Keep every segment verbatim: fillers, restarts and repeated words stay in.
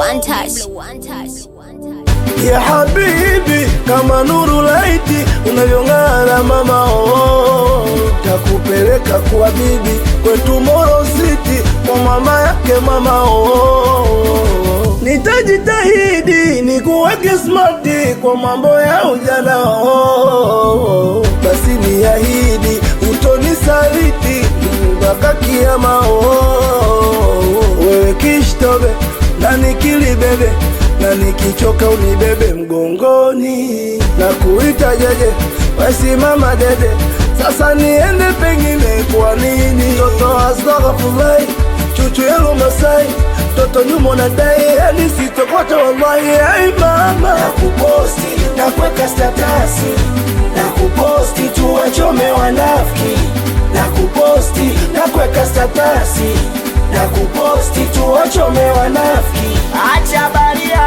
One Touch. Ya habibi, kama nuru laiti unavyong'ara mama oh, takupeleka kwa bibi kwetu Moro City kwa mama yake mama oh, nitajitahidi nikuweke smarti kwa mambo ya ujana oh, basi niahidi utonisaliti mpaka kiyama oh, wewe kishtobe na nikilibebe na nikichoka unibebe mgongoni na kuita jeje wasimama dede sasa niende pengine kwa nini toto astaghfirullah chuchu yangu Masai toto nyumo na dai yani sitokota wallahi ai mama na kuposti na kuweka statasi na kuposti tuwachome wanafiki na kuposti na kuweka statasi na kuposti tuwachome wanafiki acha baria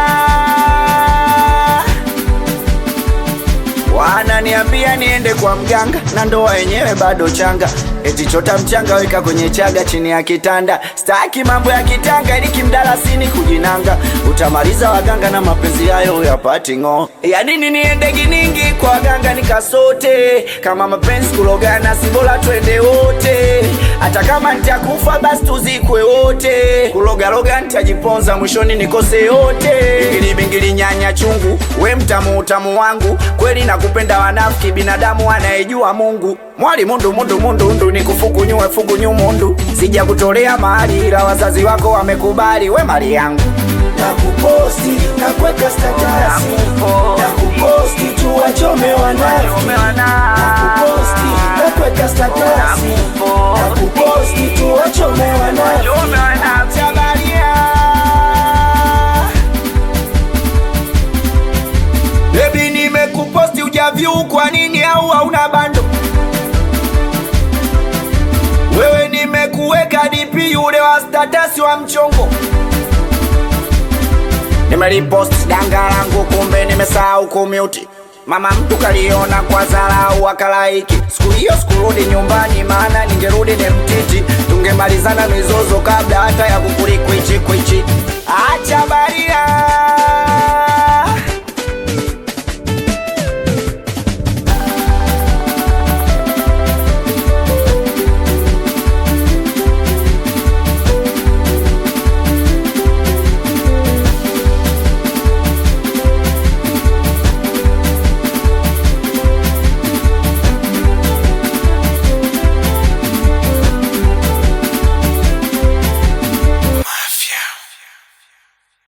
wananiambia niende kwa mganga na ndoa yenyewe bado changa eti chota mchanga weka kwenye chaga chini ya kitanda staki mambo ya kitanga ili kimdalasini kujinanga utamaliza waganga na mapenzi hayo ya pati ngo ya nini niende giningi kwa waganga nikasote kama mapenzi kulogana si bora twende wote hata kama nitakufa basi tuzikwe wote kuloga loga nitajiponza mwishoni nikose yote bingili bingili nyanya chungu we mtamu utamu wangu kweli nakupenda wanafiki binadamu anayejua Mungu mwali mundu mundu mundu mundu nikufukunyue fukunyu mundu sija kutolea mahali ila wazazi wako wamekubali we mali yangu na kuposti na kuweka statasi na kuposti tuwachome wanafiki na kuposti na kuweka statasi na kuposti tuwachome wanafiki baby nimekuposti ujavyu kwa nini au hauna bando wewe nimekuweka D P yule wa status wa mchongo nimelipost danga langu kumbe nimesahau kumute mama mtu kaliona kwa dharau akalaiki siku hiyo sikurudi nyumbani maana ningerudi ni mtiti tungemalizana mizozo kabla hata ya kukulikwichi kwichi acha baria